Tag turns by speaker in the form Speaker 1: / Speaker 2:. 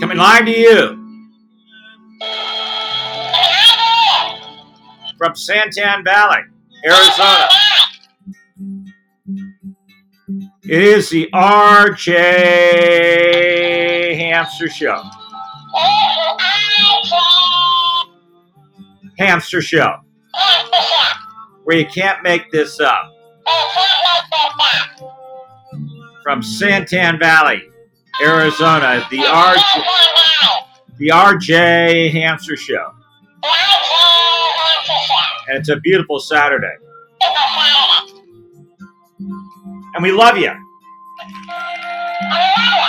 Speaker 1: Coming live to you from Santan Valley, Arizona. It is the RJ Hamster Show. Hamster Show. Where you can't make this up. From Santan Valley, Arizona, the RJ Hamster Show. And it's a beautiful Saturday. And we love you.